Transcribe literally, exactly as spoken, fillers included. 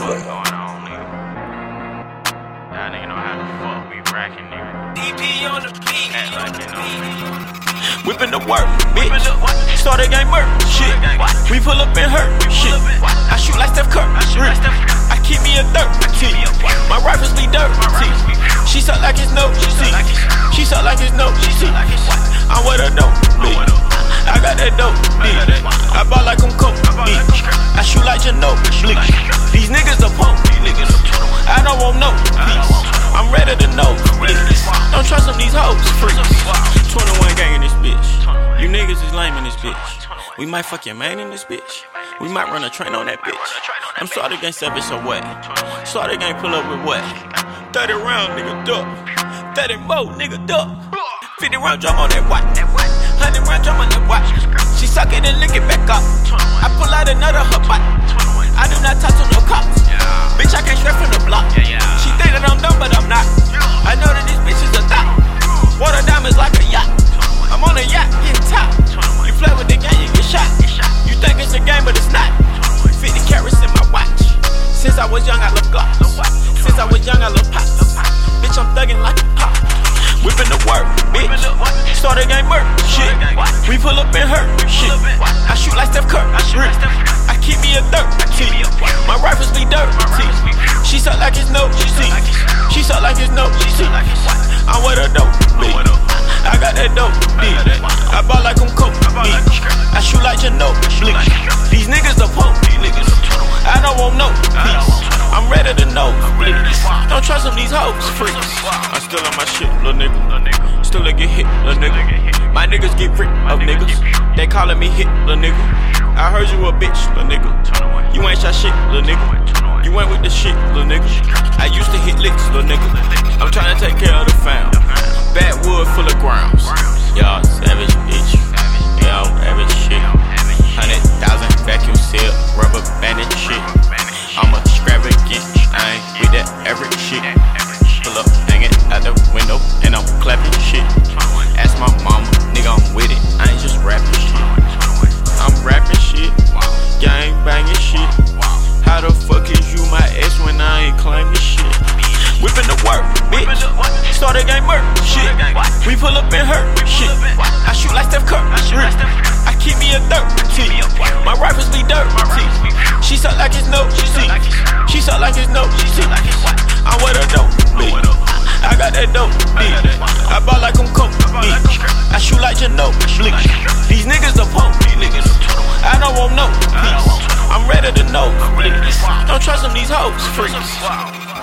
fuck going on, nigga? Y'all nigga know how the fuck we racking, nigga. D P on the beat. Act like you know. Whippin' the work, bitch. Start a game murk, shit. We pull up and hurt, shit. I shoot like Steph Curry, I keep me a thirty. My rifles be dirty. She suck like it's no, see. She suck like it's no, see. I'm with her dope, bitch. I got that dope, bitch. I ball like I'm coke, bitch. I shoot like Ginobili. These niggas are punk, niggas. I don't want no peace. I'm ready to know, bitch. Don't trust them, these hoes, freaks. twenty-one gang in this bitch. You niggas is lame in this bitch. We might fuck your man in this bitch. We might run a train on that bitch. I'm sorry gang savage so what? Sorry gang pull up with what? thirty round nigga duck. thirty more nigga duck. fifty round drum on that watch. one hundred round drum on that watch. She suck it and lick it back up. I pull out another her butt. I do not talk to no cops. Bitch, I can't straight from the block. She think that I'm dumb, but I'm not. I know that this bitch is a thot. Water diamonds like a yacht. I'm on a yacht, getting top. You play with the game, you get shot. You think it's a game, but it's not. fifty carats in my watch. Since I was young, I love Glocks. Since I was young, I love pops. Bitch, I'm thugging like a pop. Whippin' the work, bitch. Start a game murk, shit. We pull up and hurt, shit. I shoot like Steph Curry, I keep me a thirty. My rifles be dirty. She suck like it's no, see. She suck like it's no, see. I'm with her dope, bitch. I got that dope, bitch. I ball like I'm coke, bitch. I shoot like Ginobili. These niggas are punk, niggas. I don't want no peace. I'm ready to know, bitch. Don't trust them, these hoes, freaks. I'm still on my shit, little nigga. Still a get hit, little nigga. My niggas get ripped of niggas. They calling me hit, little nigga. I heard you a bitch, little nigga. You ain't shot shit, little nigga. You went with the shit, little nigga. I used to hit licks, little nigga. I'm trying to take care of the fam. Backwood full of grounds. Y'all savage bitch. Y'all savage shit. Hundred thousand vacuum seal, rubber banded shit. I'm a extravagant, I ain't with that average shit. Pull up, hanging out the window, and I'm clapping shit. Ask my mama, nigga, I'm with it. I ain't just rapping shit. I'm rapping shit. Gang banging shit. How the fuck is you my ex when I ain't claiming shit? Whippin' the work, bitch. Start a game murk, shit. We pull up and hurt, shit. I shoot like Steph Curry, I keep me a thirty. My rifles be dirty. She suck like it's no, see. She suck like it's no, see. I'm with her dope, bitch. I got that dope, bitch. I ball like I'm coke, bitch. I shoot like Ginobili. These niggas are punk, niggas. I don't want no peace. I'm ready to know, bitch. Don't trust them, these hoes, freaks.